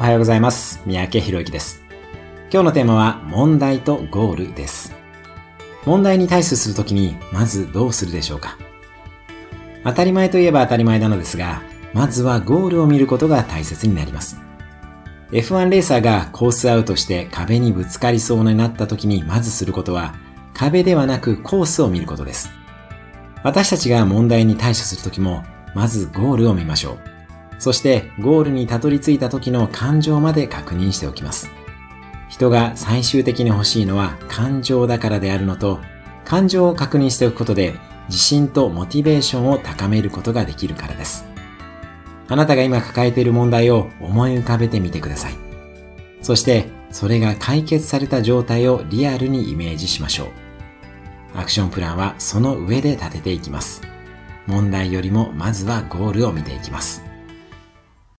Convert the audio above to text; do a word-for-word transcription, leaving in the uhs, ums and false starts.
はようございます。三宅宏之です。今日のテーマは問題とゴールです。問題に対処するときにまずどうするでしょうか。当たり前といえば当たり前なのですが、まずはゴールを見ることが大切になります。エフワン レーサーがコースアウトして壁にぶつかりそうになったときにまずすることは、壁ではなくコースを見ることです。私たちが問題に対処するときも、まずゴールを見ましょう。そしてゴールにたどり着いた時の感情まで確認しておきます。人が最終的に欲しいのは感情だからであるのと、感情を確認しておくことで自信とモチベーションを高めることができるからです。あなたが今抱えている問題を思い浮かべてみてください。そしてそれが解決された状態をリアルにイメージしましょう。アクションプランはその上で立てていきます。問題よりもまずはゴールを見ていきます。